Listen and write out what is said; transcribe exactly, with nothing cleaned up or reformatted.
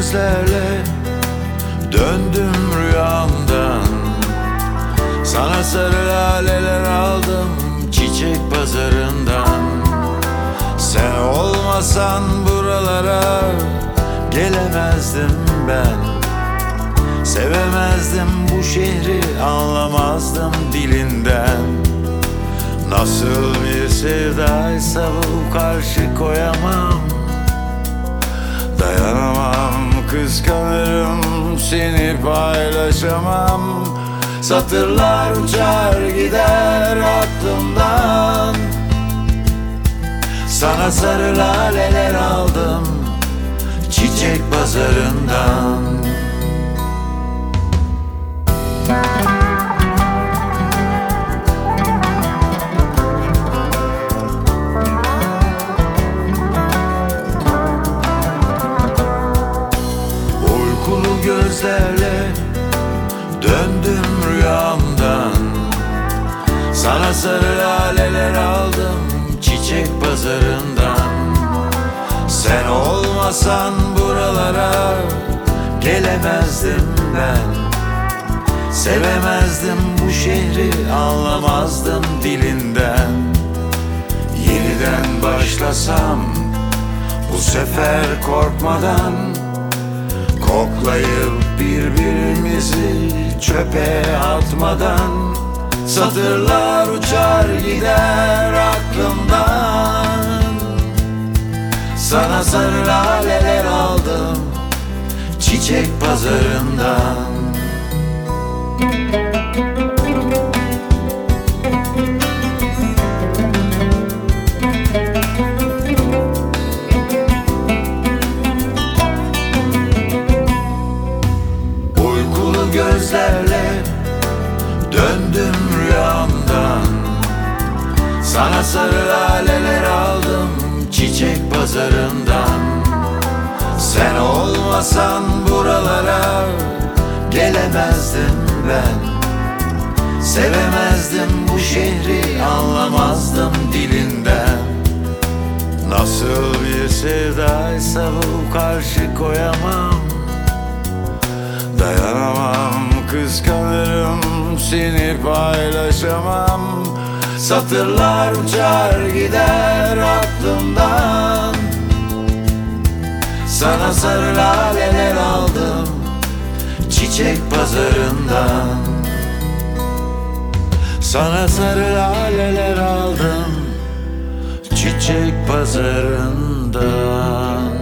gözlerle döndüm rüyamdan. Sana sarı laleler aldım çiçek pazarından. Sen olmasan buralara gelemezdim ben. Sevemezdim bu şehri, anlamazdım dilinden. Nasıl bir sevdaysa bu, karşı koyamam. Dayanamam, kıskanırım, seni paylaşamam. Satırlar uçar gider aklımdan. Sana sarı laleler aldım çiçek pazarından. Uykulu gözlerle döndüm rüyamdan. Sana sarı laleler aldım çiçek pazarından. Sen olmasan buralara gelemezdim ben. Sevemezdim bu şehri, anlamazdım dilinden. Yeniden başlasam bu sefer korkmadan, koklayıp birbirimizi çöpe atmadan. Satırlar uçar gider aklımdan. Sana sarı laleler aldım çiçek pazarından. Uykulu gözlerle döndüm rüyamdan. Sana sarı laleler aldım çiçek pazarından. Sen olmasan buralara gelemezdim ben. Sevemezdim bu şehri, anlamazdım dilinden. Nasıl bir sevdaysa bu, karşı koyamam. Dayanamam, kıskanırım, seni paylaşamam. Satırlar uçar gider aklımdan. Sana sarı laleler aldım çiçek pazarından. Sana sarı laleler aldım çiçek pazarından.